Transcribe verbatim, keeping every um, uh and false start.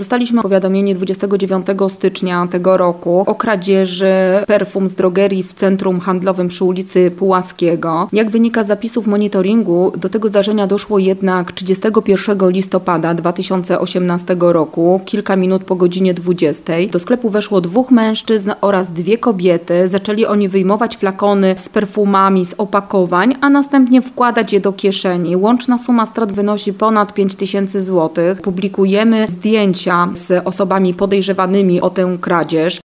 Zostaliśmy powiadomieni dwudziestego dziewiątego stycznia tego roku o kradzieży perfum z drogerii w centrum handlowym przy ulicy Pułaskiego. Jak wynika z zapisów monitoringu, do tego zdarzenia doszło jednak trzydziestego pierwszego listopada dwa tysiące osiemnastego roku, kilka minut po godzinie dwudziestej. Do sklepu weszło dwóch mężczyzn oraz dwie kobiety. Zaczęli oni wyjmować flakony z perfumami z opakowań, a następnie wkładać je do kieszeni. Łączna suma strat wynosi ponad pięć tysięcy złotych. Publikujemy zdjęcia z osobami podejrzewanymi o tę kradzież.